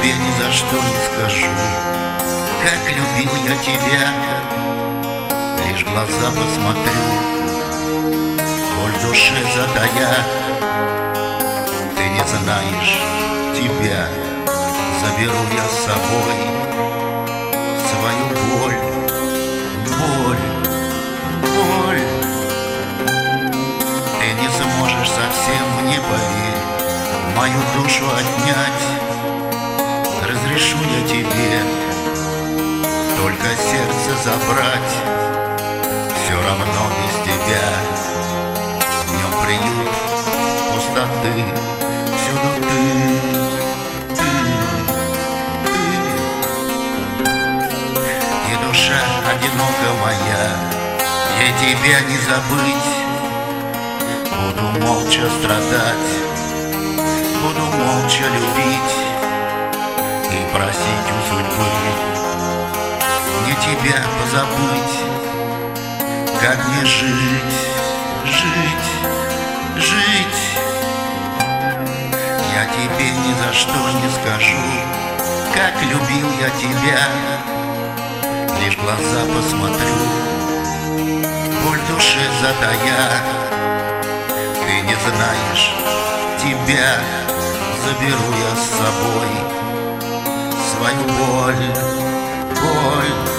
тебе ни за что не скажу, как любил я тебя. Лишь в глаза посмотрю, боль в душе затая. Ты не знаешь, тебя заберу я с собой. Свою боль, боль, боль. Ты не сможешь совсем, мне поверь, мою душу отнять. Разрешу я тебе только сердце забрать. Все равно без тебя в нем приют пустоты. Всюду ты. И душа одинока моя, ей тебя не забыть. Буду молча страдать, буду молча любить и просить у судьбы мне тебя позабыть. Как мне жить, жить, жить? Я тебе ни за что не скажу, как любил я тебя. Лишь в глаза посмотрю, боль в душе затая. Ты не знаешь, тебя заберу я с собой. Свою боль, боль.